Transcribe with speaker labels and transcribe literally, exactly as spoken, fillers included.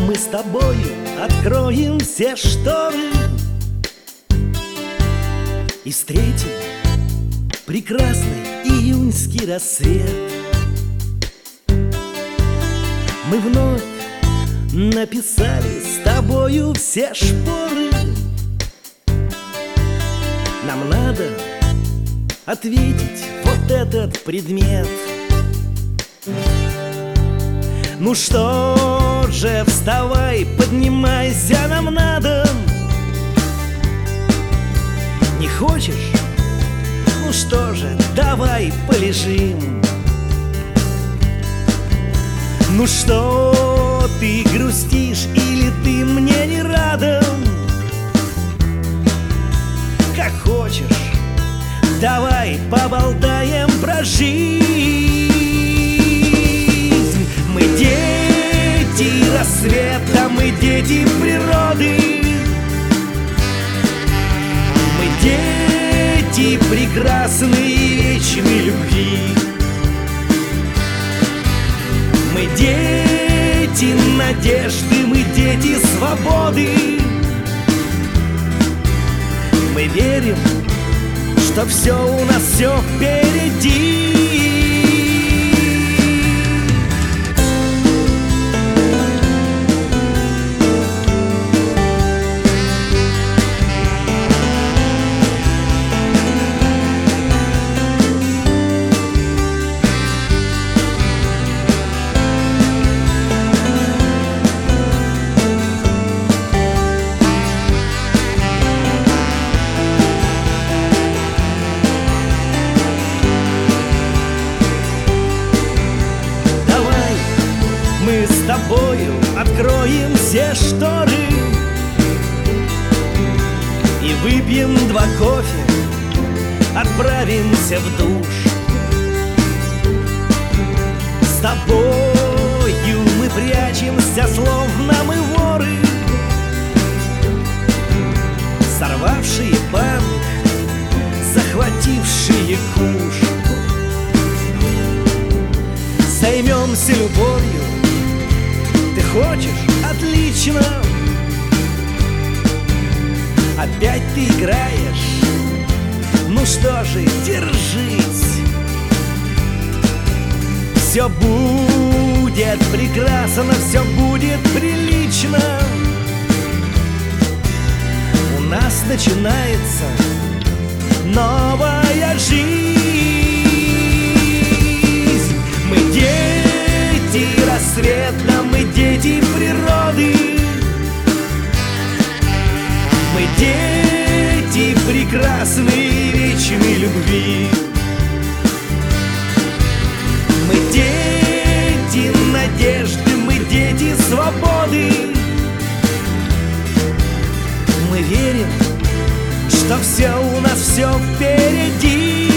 Speaker 1: Мы с тобою откроем все шторы и встретим прекрасный июньский рассвет. Мы вновь написали с тобою все шпоры. Нам надо ответить вот этот предмет. Ну что же, вставай, поднимайся, нам надо. Не хочешь? Ну что же, давай полежим. Ну что, ты грустишь или ты мне не рада? Как хочешь, давай поболтаем про жизнь. Мы дети рассвета, мы дети природы. Мы дети прекрасной и вечной любви. Мы дети надежды, мы дети свободы. Мы верим, что все у нас все впереди. Мы с тобою откроем все шторы и выпьем два кофе, отправимся в душ. С тобою мы прячемся, словно мы воры, сорвавшие банк, захватившие куш. Займемся любовью. Ты хочешь? Отлично! Опять ты играешь? Ну что же, держись! Все будет прекрасно, все будет прилично. У нас начинается новая жизнь. Мы дети рассвета, мы дети природы. Мы дети прекрасной и вечной любви. Мы дети надежды, мы дети свободы. Мы верим, что все у нас все впереди.